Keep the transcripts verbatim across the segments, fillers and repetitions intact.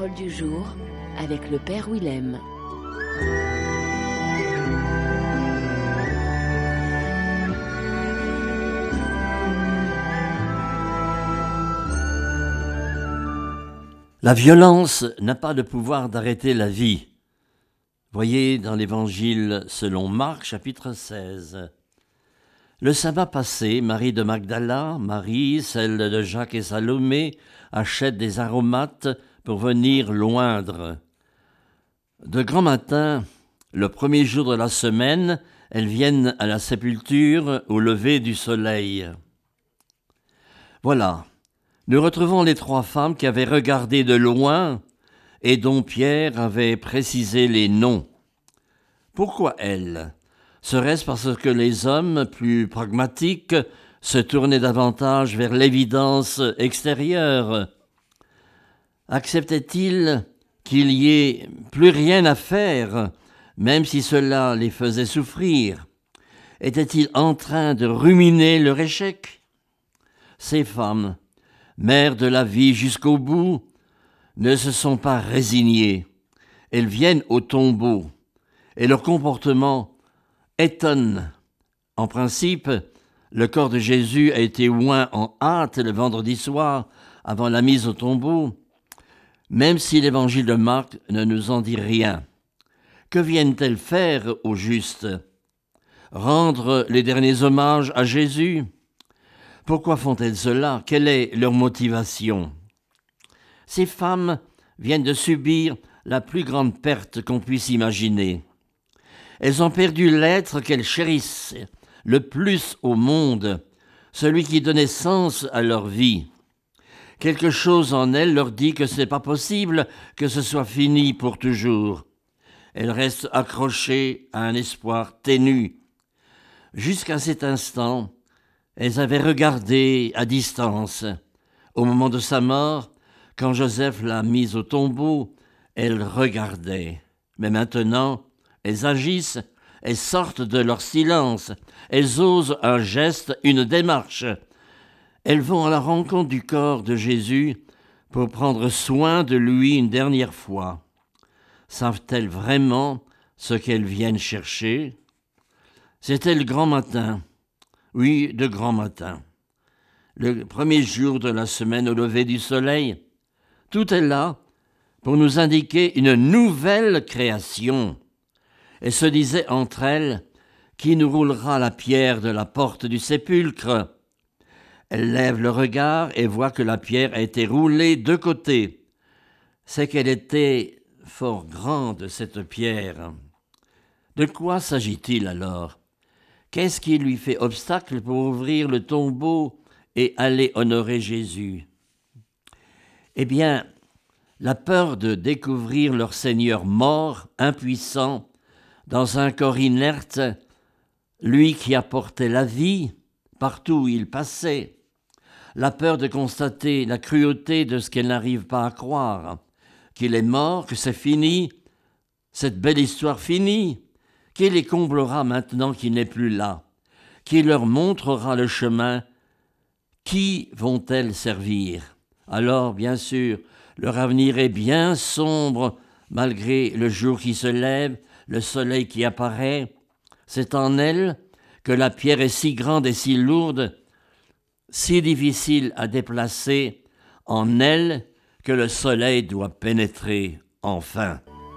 parole du jour avec le Père Willem. La violence n'a pas de pouvoir d'arrêter la vie. Voyez dans l'Évangile selon Marc, chapitre seize. Le sabbat passé, Marie de Magdala, Marie, celle de Jacques et Salomé, achètent des aromates pour venir l'oindre. De grand matin, le premier jour de la semaine, elles viennent à la sépulture au lever du soleil. Voilà, nous retrouvons les trois femmes qui avaient regardé de loin et dont Pierre avait précisé les noms. Pourquoi elles ? Serait-ce parce que les hommes, plus pragmatiques, se tournaient davantage vers l'évidence extérieure ? Acceptaient-ils qu'il y ait plus rien à faire, même si cela les faisait souffrir ? Étaient-ils en train de ruminer leur échec ? Ces femmes, mères de la vie jusqu'au bout, ne se sont pas résignées. Elles viennent au tombeau, et leur comportement étonne. En principe, le corps de Jésus a été oint en hâte le vendredi soir avant la mise au tombeau, même si l'évangile de Marc ne nous en dit rien. Que viennent-elles faire au juste ? Rendre les derniers hommages à Jésus ? Pourquoi font-elles cela ? Quelle est leur motivation ? Ces femmes viennent de subir la plus grande perte qu'on puisse imaginer. Elles ont perdu l'être qu'elles chérissent le plus au monde, celui qui donnait sens à leur vie. Quelque chose en elles leur dit que ce n'est pas possible que ce soit fini pour toujours. Elles restent accrochées à un espoir ténu. Jusqu'à cet instant, elles avaient regardé à distance. Au moment de sa mort, quand Joseph l'a mise au tombeau, elles regardaient. Mais maintenant, elles agissent, elles sortent de leur silence, elles osent un geste, une démarche. Elles vont à la rencontre du corps de Jésus pour prendre soin de lui une dernière fois. Savent-elles vraiment ce qu'elles viennent chercher ? C'était le grand matin. Oui, de grand matin. Le premier jour de la semaine au lever du soleil. Tout est là pour nous indiquer une nouvelle création. Elles se disaient entre elles, qui nous roulera la pierre de la porte du sépulcre ? Elles lèvent le regard et voient que la pierre a été roulée de côté. C'est qu'elle était fort grande, cette pierre. De quoi s'agit-il alors ? Qu'est-ce qui lui fait obstacle pour ouvrir le tombeau et aller honorer Jésus ? Eh bien, la peur de découvrir leur Seigneur mort, impuissant, dans un corps inerte, lui qui apportait la vie partout où il passait. La peur de constater la cruauté de ce qu'elle n'arrive pas à croire, qu'il est mort, que c'est fini, cette belle histoire finie. Qui les comblera maintenant qu'il n'est plus là ? Qui leur montrera le chemin ? Qui vont-elles servir ? Alors, bien sûr, leur avenir est bien sombre, malgré le jour qui se lève, le soleil qui apparaît. C'est en elles que la pierre est si grande et si lourde, si difficile à déplacer, en elles que le soleil doit pénétrer enfin.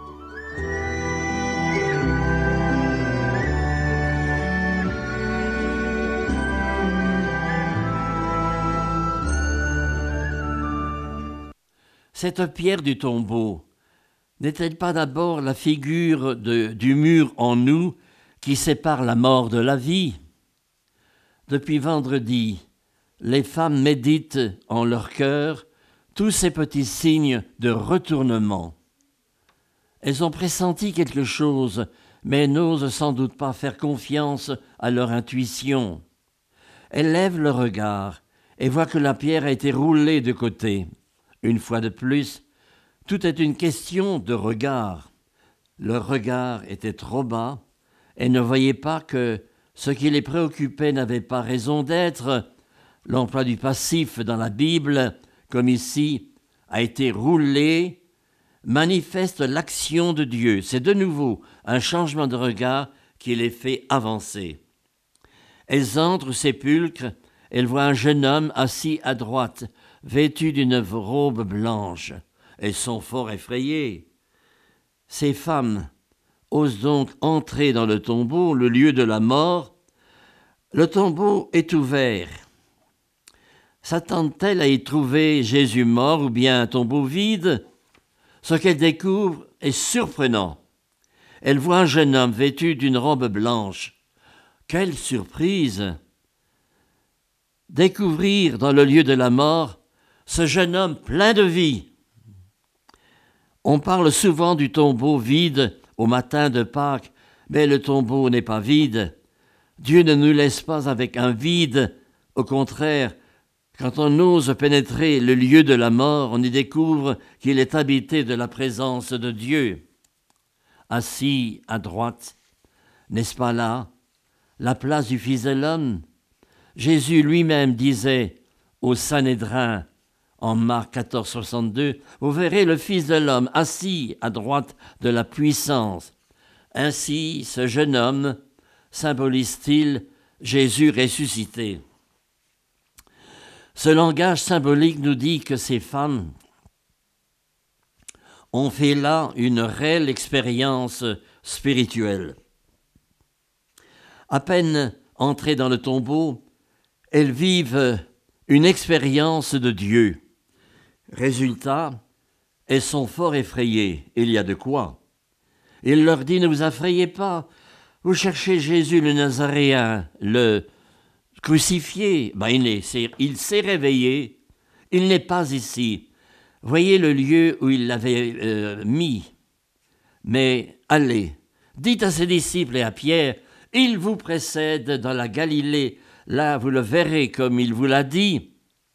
Cette pierre du tombeau n'est-elle pas d'abord la figure de, du mur en nous qui sépare la mort de la vie ? Depuis vendredi, les femmes méditent en leur cœur tous ces petits signes de retournement. Elles ont pressenti quelque chose, mais n'osent sans doute pas faire confiance à leur intuition. Elles lèvent le regard et voient que la pierre a été roulée de côté. Une fois de plus, tout est une question de regard. Leur regard était trop bas et ne voyaient pas que ce qui les préoccupait n'avait pas raison d'être. L'emploi du passif dans la Bible, comme ici, a été roulé manifestent l'action de Dieu. C'est de nouveau un changement de regard qui les fait avancer. Elles entrent au sépulcre, elles voient un jeune homme assis à droite, vêtu d'une robe blanche. Elles sont fort effrayées. Ces femmes osent donc entrer dans le tombeau, le lieu de la mort. Le tombeau est ouvert. S'attendent-elles à y trouver Jésus mort ou bien un tombeau vide? Ce qu'elles découvrent est surprenant. Elles voient un jeune homme vêtu d'une robe blanche. Quelle surprise! Découvrir dans le lieu de la mort ce jeune homme plein de vie. On parle souvent du tombeau vide au matin de Pâques, mais le tombeau n'est pas vide. Dieu ne nous laisse pas avec un vide. Au contraire, quand on ose pénétrer le lieu de la mort, on y découvre qu'il est habité de la présence de Dieu. Assis à droite, n'est-ce pas là la place du Fils de l'homme? Jésus lui-même disait au Sanhédrin, en Marc quatorze, soixante-deux, « Vous verrez le Fils de l'homme assis à droite de la puissance. » Ainsi, ce jeune homme symbolise-t-il Jésus ressuscité. Ce langage symbolique nous dit que ces femmes ont fait là une réelle expérience spirituelle. À peine entrées dans le tombeau, elles vivent une expérience de Dieu. Résultat, elles sont fort effrayées. Il y a de quoi. Il leur dit, ne vous effrayez pas, vous cherchez Jésus le Nazaréen, le crucifié. Ben, il, est, il s'est réveillé, il n'est pas ici. Voyez le lieu où il l'avait euh, mis. Mais allez, dites à ses disciples et à Pierre, il vous précède dans la Galilée, là vous le verrez comme il vous l'a dit.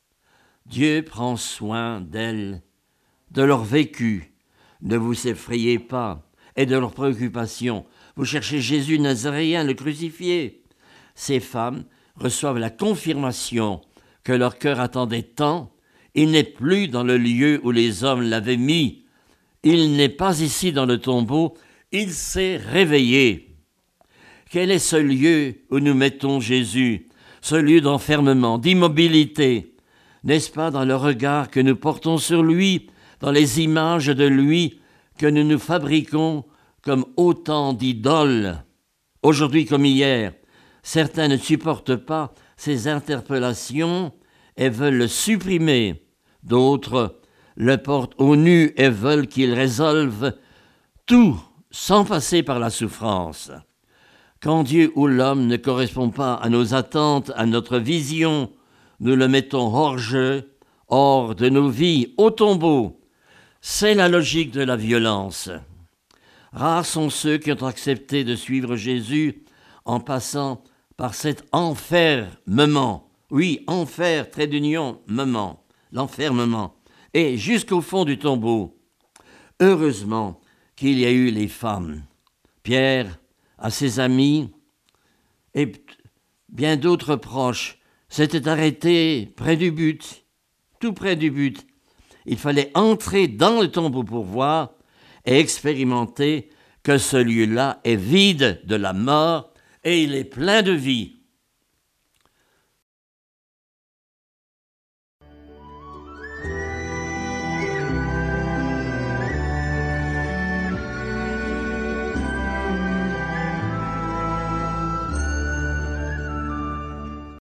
Dieu prend soin d'elles, de leur vécu. Ne vous effrayez pas, et de leurs préoccupations. Vous cherchez Jésus Nazaréen, le crucifié. Ces femmes reçoivent la confirmation que leur cœur attendait tant. Il n'est plus dans le lieu où les hommes l'avaient mis. Il n'est pas ici dans le tombeau. Il s'est réveillé. Quel est ce lieu où nous mettons Jésus? Ce lieu d'enfermement, d'immobilité. N'est-ce pas dans le regard que nous portons sur lui, dans les images de lui que nous nous fabriquons comme autant d'idoles? Aujourd'hui comme hier, certains ne supportent pas ces interpellations et veulent le supprimer. D'autres le portent au nu et veulent qu'il résolve tout sans passer par la souffrance. Quand Dieu ou l'homme ne correspond pas à nos attentes, à notre vision, nous le mettons hors jeu, hors de nos vies, au tombeau. C'est la logique de la violence. Rares sont ceux qui ont accepté de suivre Jésus en passant par cet enfermement. Oui, enfer, trait d'union, moment, l'enfermement. Et jusqu'au fond du tombeau. Heureusement qu'il y a eu les femmes. Pierre, à ses amis et bien d'autres proches, s'étaient arrêtés près du but, tout près du but. Il fallait entrer dans le tombeau pour voir et expérimenter que ce lieu-là est vide de la mort et il est plein de vie.